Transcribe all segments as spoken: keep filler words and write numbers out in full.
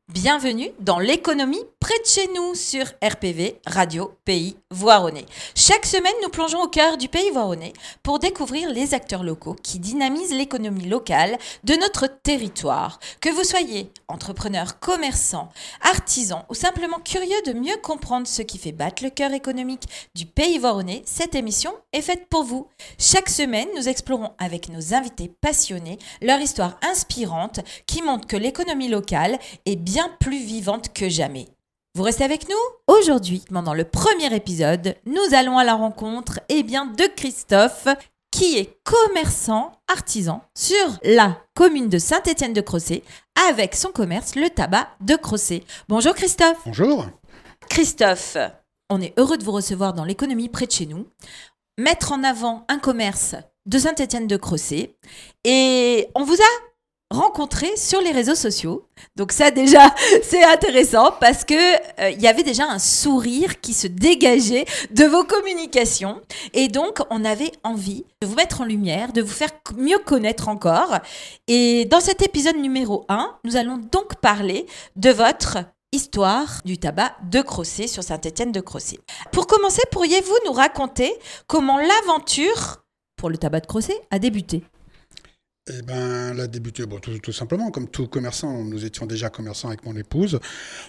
Bienvenue dans l'économie près de chez nous sur R P V, Radio Pays Voironnais. Chaque semaine, nous plongeons au cœur du Pays Voironnais pour découvrir les acteurs locaux qui dynamisent l'économie locale de notre territoire. Que vous soyez entrepreneur, commerçant, artisan ou simplement curieux de mieux comprendre ce qui fait battre le cœur économique du Pays Voironnais, cette émission est faite pour vous. Chaque semaine, nous explorons avec nos invités passionnés leur histoire inspirante qui montre que l'économie locale est bien plus vivante que jamais. Vous restez avec nous ? Aujourd'hui, pendant le premier épisode, nous allons à la rencontre eh bien, de Christophe, qui est commerçant artisan sur la commune de Saint-Étienne-de-Crossé, avec son commerce, le tabac de Crossé. Bonjour Christophe. Bonjour. Christophe, on est heureux de vous recevoir dans l'économie près de chez nous. Mettre en avant un commerce de Saint-Étienne-de-Crossé. Et on vous a rencontré sur les réseaux sociaux. Donc ça déjà, c'est intéressant parce que euh, il y avait déjà un sourire qui se dégageait de vos communications. Et donc, on avait envie de vous mettre en lumière, de vous faire mieux connaître encore. Et dans cet épisode numéro un, nous allons donc parler de votre histoire du tabac de Crossé sur Saint-Étienne-de-Crossé. Pour commencer, pourriez-vous nous raconter comment l'aventure pour le tabac de Crossé a débuté ? Eh bien, elle a débuté bon, tout, tout simplement, comme tout commerçant. Nous étions déjà commerçants avec mon épouse.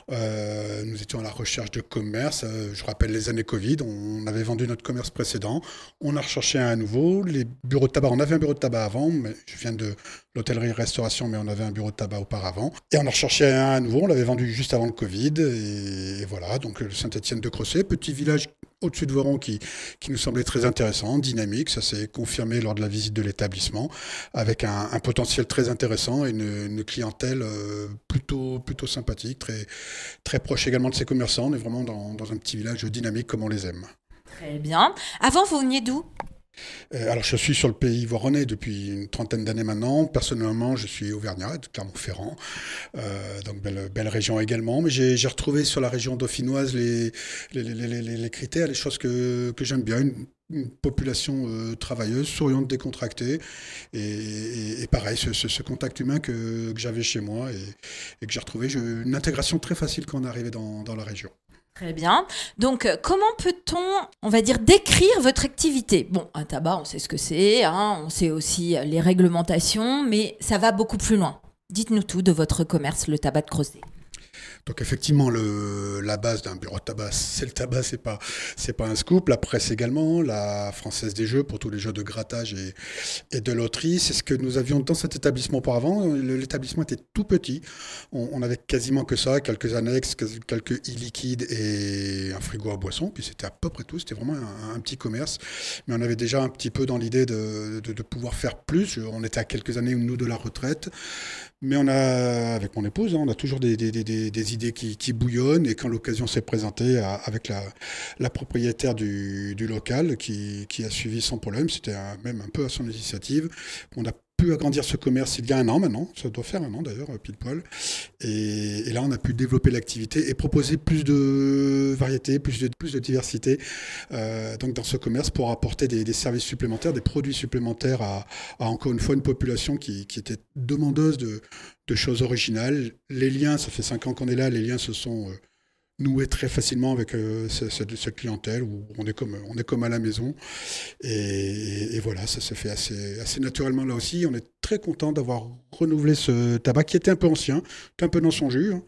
Euh, nous étions à la recherche de commerce. Euh, je rappelle les années Covid. On avait vendu notre commerce précédent. On a recherché un à nouveau. Les bureaux de tabac, on avait un bureau de tabac avant. Mais je viens de l'hôtellerie-restauration, mais on avait un bureau de tabac auparavant. Et on a recherché un à nouveau. On l'avait vendu juste avant le Covid. Et, et voilà, donc le Saint-Étienne-de-Crossé, petit village au-dessus de Voiron qui, qui nous semblait très intéressant, dynamique. Ça s'est confirmé lors de la visite de l'établissement, avec un, un potentiel très intéressant et une, une clientèle euh, plutôt, plutôt sympathique, très, très proche également de ses commerçants. On est vraiment dans, dans un petit village dynamique comme on les aime. Très bien. Avant, vous veniez d'où ? Euh, alors, je suis sur le Pays Voironnais depuis une trentaine d'années maintenant. Personnellement, je suis auvergnat, de Clermont-Ferrand, euh, donc belle, belle région également. Mais j'ai, j'ai retrouvé sur la région dauphinoise les, les, les, les, les critères, les choses que, que j'aime bien. Une, une population euh, travailleuse, souriante, décontractée. Et, et, et pareil, ce, ce, ce contact humain que, que j'avais chez moi et, et que j'ai retrouvé. J'ai une intégration très facile quand on est arrivé dans, dans la région. Très bien. Donc, euh, comment peut-on, on va dire, décrire votre activité ? Bon, un tabac, on sait ce que c'est, hein, on sait aussi les réglementations, mais ça va beaucoup plus loin. Dites-nous tout de votre commerce, le tabac de Crossé. Donc effectivement, le, la base d'un bureau de tabac, c'est le tabac, c'est pas, c'est pas un scoop. La presse également, la Française des Jeux pour tous les jeux de grattage et, et de loterie. C'est ce que nous avions dans cet établissement auparavant. L'établissement était tout petit. On, on avait quasiment que ça, quelques annexes, quelques e-liquides et un frigo à boissons. Puis c'était à peu près tout. C'était vraiment un, un petit commerce. Mais on avait déjà un petit peu dans l'idée de, de, de pouvoir faire plus. On était à quelques années, nous, de la retraite. Mais on a, avec mon épouse, on a toujours des, des, des, des idées qui, qui bouillonnent. Et quand l'occasion s'est présentée avec la, la propriétaire du, du local qui, qui a suivi sans problème, c'était un, même un peu à son initiative, on a pu agrandir ce commerce il y a un an maintenant, ça doit faire un an d'ailleurs, pile poil. Et, et là, on a pu développer l'activité et proposer plus de variété, plus de, plus de diversité euh, donc dans ce commerce pour apporter des, des services supplémentaires, des produits supplémentaires à, à encore une fois une population qui, qui était demandeuse de, de choses originales. Les liens, ça fait cinq ans qu'on est là, les liens se sont euh, noués très facilement avec euh, cette, cette clientèle où on est comme, on est comme à la maison. Et, et, et voilà, ça se fait assez, assez naturellement là aussi. On est très content d'avoir renouvelé ce tabac qui était un peu ancien, un peu dans son jus, hein,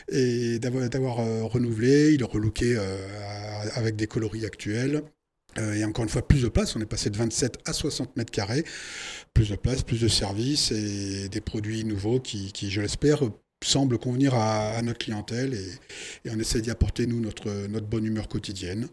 et d'avoir, d'avoir euh, renouvelé, il est relooké euh, avec des coloris actuels. Euh, et encore une fois, plus de place. On est passé de vingt-sept à soixante mètres carrés. Plus de place, plus de services et des produits nouveaux qui, qui je l'espère, semble convenir à, à notre clientèle et, et on essaie d'y apporter, nous, notre, notre bonne humeur quotidienne.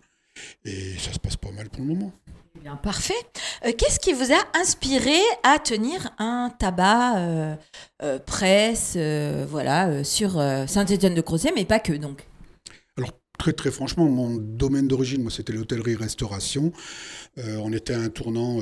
Et ça se passe pas mal pour le moment. Bien, parfait. Euh, qu'est-ce qui vous a inspiré à tenir un tabac euh, euh, presse euh, voilà, euh, sur euh, Saint-Étienne-de-Crossé, mais pas que donc ? Alors, très très franchement, mon domaine d'origine, moi, c'était l'hôtellerie-restauration. Euh, on était à un tournant,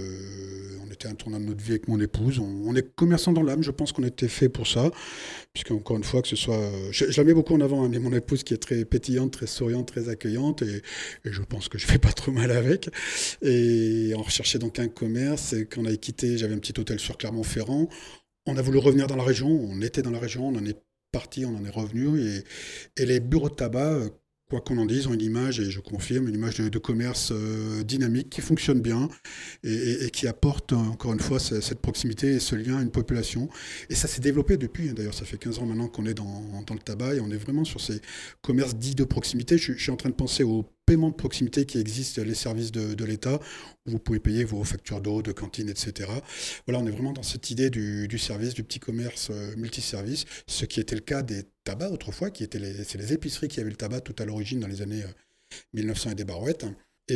euh, on était à un tournant de notre vie avec mon épouse. On, on est commerçant dans l'âme, je pense qu'on était fait pour ça. Puisque, encore une fois, que ce soit... Je, je la mets beaucoup en avant, hein, mais mon épouse qui est très pétillante, très souriante, très accueillante, et, et je pense que je fais pas trop mal avec. Et on recherchait donc un commerce, et quand on a quitté, j'avais un petit hôtel sur Clermont-Ferrand. On a voulu revenir dans la région, on était dans la région, on en est parti, on en est revenu. Et, et les bureaux de tabac, euh, quoi qu'on en dise, ont une image, et je confirme, une image de, de commerce euh, dynamique qui fonctionne bien et, et- et qui apporte, euh, encore une fois, ce- cette proximité et ce lien à une population. Et ça s'est développé depuis, hein. D'ailleurs, ça fait quinze ans maintenant qu'on est dans, dans le tabac et on est vraiment sur ces commerces dits de proximité. Je, je suis en train de penser aux paiements de proximité qui existent, les services de, de l'État, où vous pouvez payer vos factures d'eau, de cantine, et cetera. Voilà, on est vraiment dans cette idée du, du service, du petit commerce euh, multiservice, ce qui était le cas des tabacs autrefois, qui étaient les, c'est les épiceries qui avaient le tabac tout à l'origine dans les années euh, mille neuf cents et des barouettes.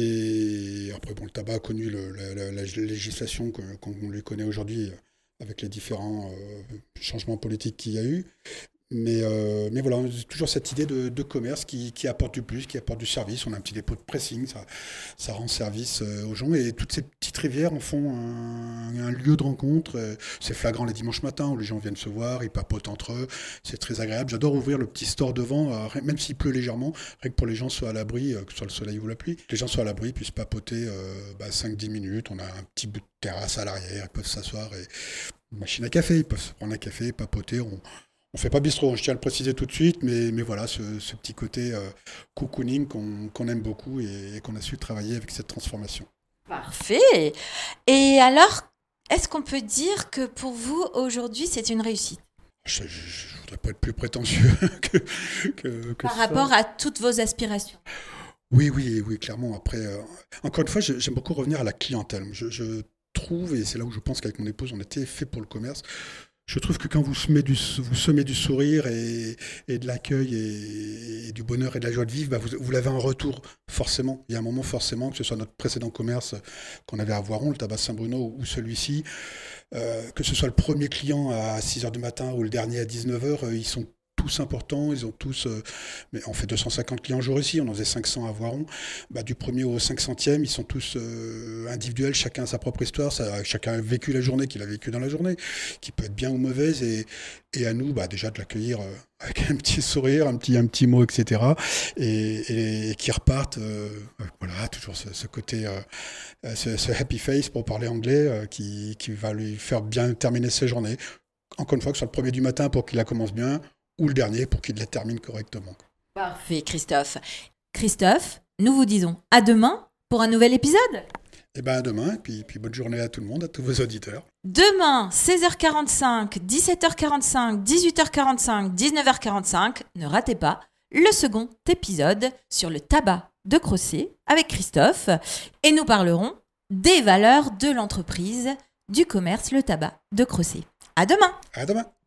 Et après, bon, le tabac a connu le- la, la- la législation que- qu'on lui connaît aujourd'hui euh, avec les différents euh, changements politiques qu'il y a eu. Mais, euh, mais voilà, on a toujours cette idée de, de commerce qui, qui apporte du plus, qui apporte du service. On a un petit dépôt de pressing, ça, ça rend service euh, aux gens. Et toutes ces petites rivières en font un, un lieu de rencontre. Euh, C'est flagrant les dimanches matins où les gens viennent se voir, ils papotent entre eux. C'est très agréable. J'adore ouvrir le petit store devant, euh, rien- même s'il pleut légèrement, rien que pour les gens soient à l'abri, euh, que ce soit le soleil ou la pluie. Les gens soient à l'abri, puissent papoter euh, bah, cinq dix minutes. On a un petit bout de terrasse à l'arrière, ils peuvent s'asseoir et une machine à café, ils peuvent se prendre un café, papoter. On, on fait pas bistrot, je tiens à le préciser tout de suite, mais, mais voilà, ce, ce petit côté euh, cocooning qu'on qu'on aime beaucoup et, et qu'on a su travailler avec cette transformation. Parfait. Et alors, est-ce qu'on peut dire que pour vous, aujourd'hui, c'est une réussite Je ne voudrais pas être plus prétentieux que, que, que par ça. rapport à toutes vos aspirations? Oui, oui, oui, clairement. Après, euh, encore une fois, j'ai- j'aime beaucoup revenir à la clientèle. Je, je trouve, et c'est là où je pense qu'avec mon épouse, on était fait pour le commerce. Je trouve que quand vous semez du, vous semez du sourire et, et de l'accueil et, et du bonheur et de la joie de vivre, bah vous, vous l'avez en retour, forcément. Il y a un moment, forcément, que ce soit notre précédent commerce qu'on avait à Voiron, le tabac Saint-Bruno, ou celui-ci, euh, que ce soit le premier client à six heures du matin ou le dernier à dix-neuf heures, euh, ils sont tous importants, ils ont tous, euh, mais on fait deux cent cinquante clients jour ici, on en faisait cinq cents à Voiron, bah, du premier au cinq centième, ils sont tous euh, individuels, chacun a sa propre histoire, ça, chacun a vécu la journée qu'il a vécu dans la journée, qui peut être bien ou mauvaise, et, et à nous, bah, déjà de l'accueillir euh, avec un petit sourire, un petit, un petit mot, et cetera, et, et, et qui repartent, euh, voilà, toujours ce, ce côté, euh, ce, ce happy face pour parler anglais, euh, qui, qui va lui faire bien terminer ses journées. Encore une fois, que ce soit le premier du matin pour qu'il la commence bien, ou le dernier pour qu'il la termine correctement. Parfait, Christophe. Christophe, nous vous disons à demain pour un nouvel épisode. Et bien à demain, et puis, puis bonne journée à tout le monde, à tous vos auditeurs. Demain, seize heures quarante-cinq, dix-sept heures quarante-cinq, dix-huit heures quarante-cinq, dix-neuf heures quarante-cinq, ne ratez pas le second épisode sur le tabac de Crocé avec Christophe et nous parlerons des valeurs de l'entreprise du commerce le tabac de Crocé. À demain. À demain.